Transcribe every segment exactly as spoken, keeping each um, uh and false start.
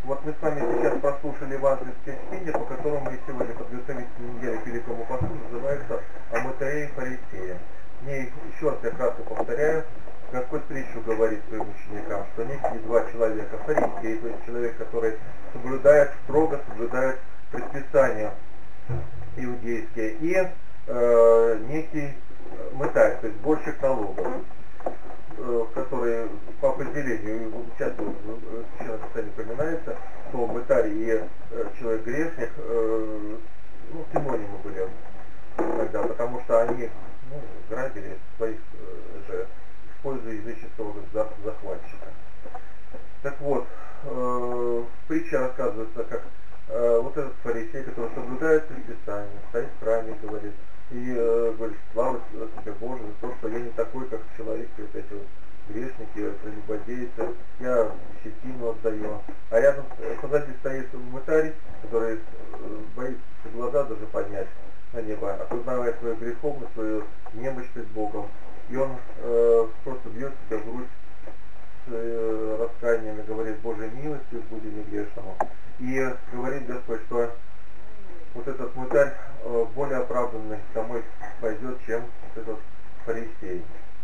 Вот мы с вами сейчас прослушали евангельское чтение, по которому мы сегодня подготовительной неделе к Великому посту, называется «О мытаре и фарисее». Мне еще раз я кратко повторяю, Господь притчу говорит своим ученикам, что некие два человека, фарисеи, то есть человек, который соблюдает, строго соблюдает предписания иудейские, и э, некий мытарь, то есть сборщик налогов, который по определению, часто в Священном Писании упоминается, что мытарь и человек грешник, ну, синонимы были тогда, потому что они ну, грабили своих же, используя языческого государства захватчика. Так вот, в притче рассказывается, как вот этот фарисей, который соблюдает предписание, стоит в храме, говорит, и э, говорит, слава тебе, Боже, за то, что я не такой, как человек, вот эти вот грешники, прелюбодейцы, я десятину отдаю. А рядом, позади стоит мытарь, который э, боится глаза даже поднять на небо, осознавая свою греховность, свою немощь перед Богом. И он э, просто бьет себя в грудь с э, раскаянием и говорит, Боже, милостью буди негрешному. И говорит Господь, что вот этот мытарь э, более оправданный домой пойдет, чем вот этот фарисей.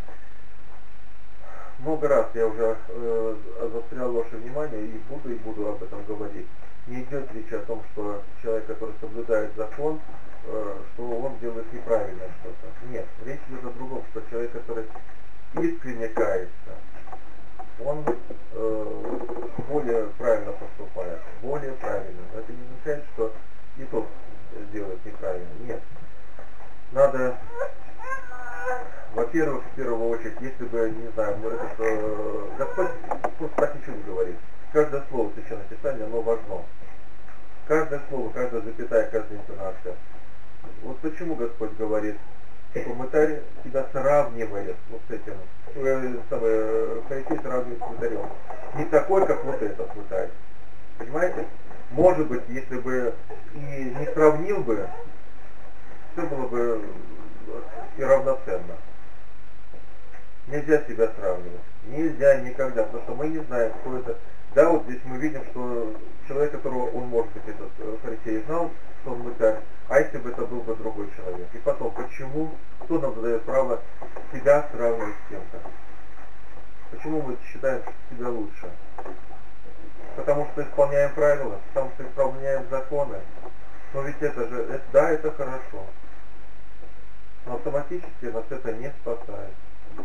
Много раз я уже э, заострял ваше внимание и буду и буду об этом говорить. Не идет речь о том, что человек, который соблюдает закон, э, что он делает неправильно что-то. Нет, речь идет о другом, что человек, который искренне кается, он э, более правильно поступает, более правильно. Это не означает, что и тот делает неправильно. Нет. Надо, во-первых, в первую очередь, если бы, не знаю, этот, э, Господь просто так ничего не говорит. Каждое слово Священного Писания, оно важно. Каждое слово, каждая запятая, каждая интонация. Вот почему Господь говорит, что мытарь себя сравнивает вот с этим, э, самый, фарисей сравнивает с мытарем. Не такой, как вот этот мытарь. Понимаете? Может быть, если бы и не сравнил бы, все было бы и равноценно. Нельзя себя сравнивать. Нельзя никогда, потому что мы не знаем, кто это. Да, вот здесь мы видим, что человек, которого он, может быть, этот фарисей знал, что он мытарь, а если бы это был бы другой человек. И потом, почему, кто нам дает право себя сравнивать с кем-то? Почему мы считаем себя лучше? Потому что исполняем правила, потому что исполняем законы. Но ведь это же, это, да, это хорошо. Но автоматически нас это не спасает.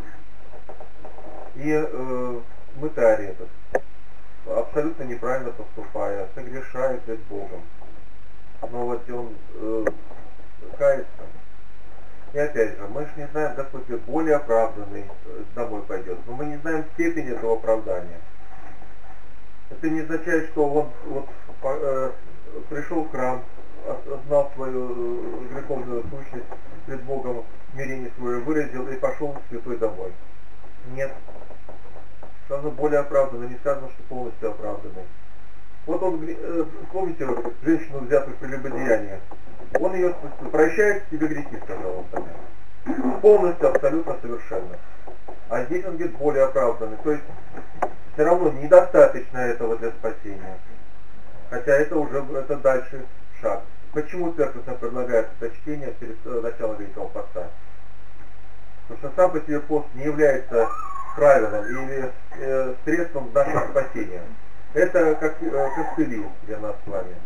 И э, мытарь этот, абсолютно неправильно поступая, согрешает перед Богом. Но вот он э, кается. И опять же, мы же не знаем, Господь более оправданный э, домой пойдет. Но мы не знаем степень этого оправдания. Это не означает, что он вот, э, пришел в храм, осознал свою э, греховную сущность перед Богом, смирение свое выразил и пошел в святой домой. Нет. Сказано более оправданный, не сказано, что полностью оправданный. Вот он, э, помните женщину, взятую в прелюбодеяние? Он ее прощает тебе грехи, сказал он тогда. Полностью, абсолютно, совершенно. А здесь он говорит более оправданный. То есть все равно недостаточно этого для спасения. Хотя это уже это дальше шаг. Почему церковь нам предлагает это чтение перед началом Великого Поста? Потому что сам по себе пост не является правилом или э, средством нашего спасения. Это как э, костыли для нас с вами.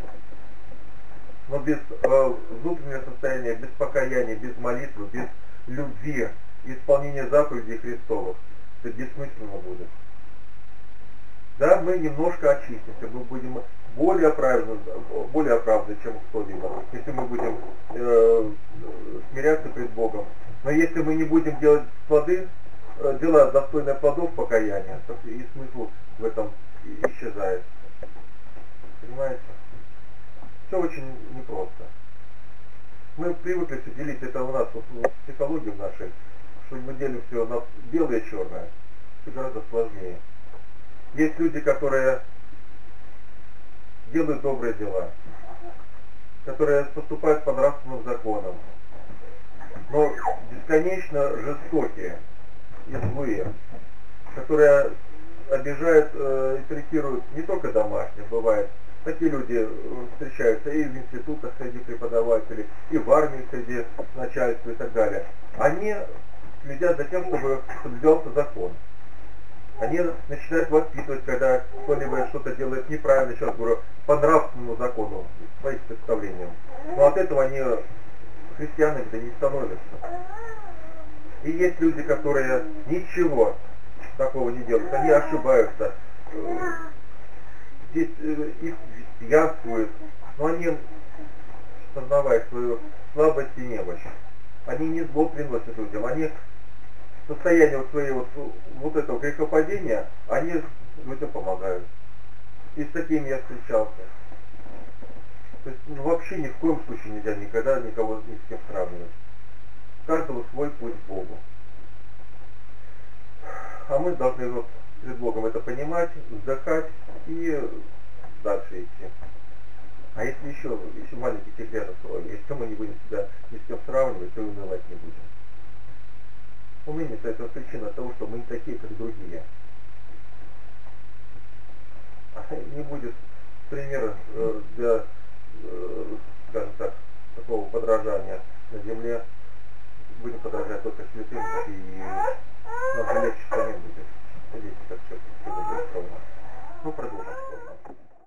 Но без э, внутреннего состояния, без покаяния, без молитвы, без любви, исполнения заповедей Христовых, это бессмысленно будет. Да, мы немножко очистимся, мы будем более оправданы, более оправданы, чем кто-либо, если мы будем э, смиряться перед Богом. Но если мы не будем делать плоды, э, дела достойные плодов покаяния, то и смысл в этом исчезает. Понимаете? Все очень непросто. Мы привыкли все делить, это у нас вот, вот, в психологии нашей, что мы делим все на белое и черное. Все гораздо сложнее. Есть люди, которые делают добрые дела, которые поступают по нравственным законам, но бесконечно жестокие и злые, которые обижают э, и третируют не только домашних, бывает. Такие люди э, встречаются и в институтах среди преподавателей, и в армии среди начальства и так далее. Они следят за тем, чтобы соблюдался закон. Они начинают воспитывать, когда кто-либо что-то делает неправильно, еще раз говорю, по нравственному закону, по их представлениям. Но от этого они христианами-то не становятся. И есть люди, которые ничего такого не делают, они ошибаются, здесь их пьянствуют, но они, сознавая свою слабость и немощь, они не зло приносят людям, они в состоянии вот своего вот этого грехопадения, они людям помогают. И с такими я встречался. То есть ну, вообще ни в коем случае нельзя никогда никого ни с кем сравнивать. У каждого свой путь к Богу. А мы должны вот перед Богом это понимать, вздыхать и дальше идти. А если еще, еще маленький секрет открою, если мы не будем себя ни с кем сравнивать, то и унывать не будем. Уныние — это причина того, что мы не такие, как другие. А не будет примера для, скажем так, такого подражания на земле. Будем подражать только святым, и нам же легче самим будет. Надеюсь, так все будет ровно. Ну, продолжим.